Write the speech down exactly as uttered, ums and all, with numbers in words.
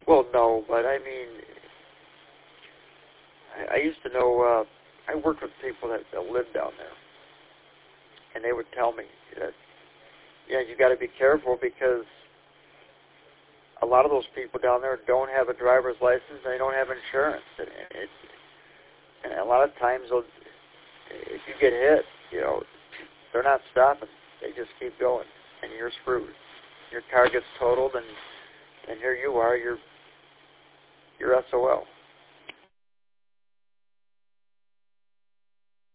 Well, no, but I mean, I, I used to know, uh, I worked with people that, that lived down there, and they would tell me that, yeah, you got to be careful because a lot of those people down there don't have a driver's license, and they don't have insurance, and, it, and a lot of times, they'll, if you get hit, you know, they're not stopping. They just keep going, and you're screwed. Your car gets totaled, and and here you are, you're you're S O L.